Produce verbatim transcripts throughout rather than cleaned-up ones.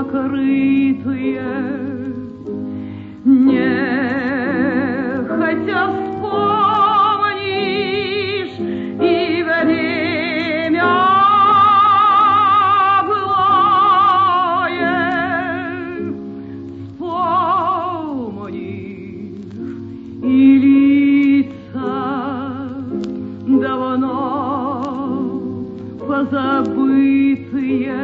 покрытые, не хотя вспомнишь и время былое, вспомнишь и лица давно позабытые,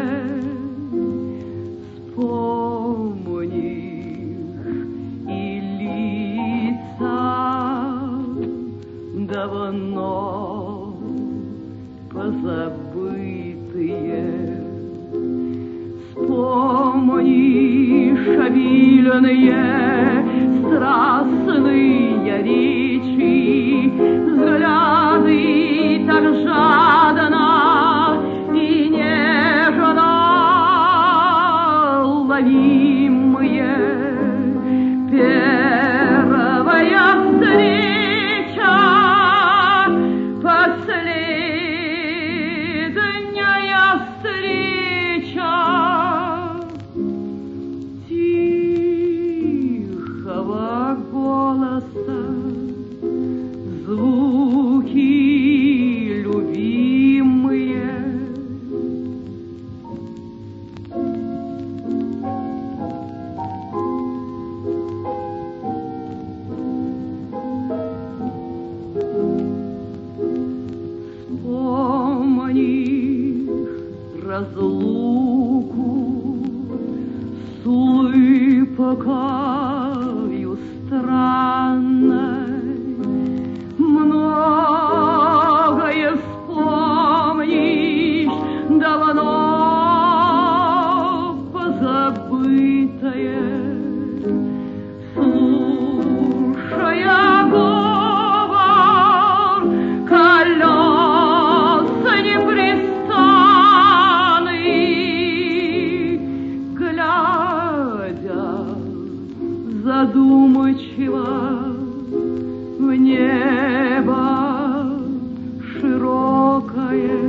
вспомнишь и лица давно позабытые, вспомнишь обильные страстные речи, взгляды так жадно и нежно ловимые, первая встреча, последняя встреча тихого голоса, звуки любимые. Вспомнишь разлуку с улыбкою странной, многое вспомнишь давно позабытое, слушая говор колес непрестанный, глядя задумчиво в небо широкое,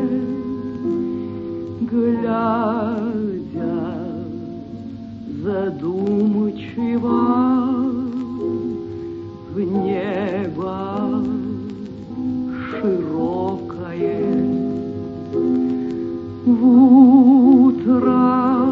глядя задумчиво в небо широкое, в утро